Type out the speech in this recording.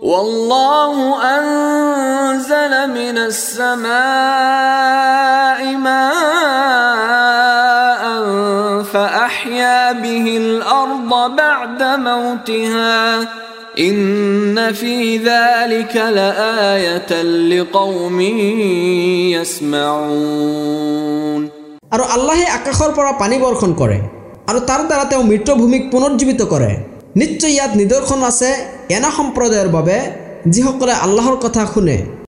والله أنزل من السماء ماء فأحيا به الأرض بعد موتها إن في ذلك لآية لقوم يسمعون আৰু আল্লাহে আকাশৰ পৰা পানী বৰ্ষণ কৰে আৰু তাৰ দ্বাৰা তেওঁ মৃত ভূমিক পুনৰুজ্জীৱিত কৰে নিশ্চয় ইয়াত নিদৰ্শন আছে এনে সম্প্ৰদায়ৰ বাবে যিসকলে আল্লাহৰ কথা শুনে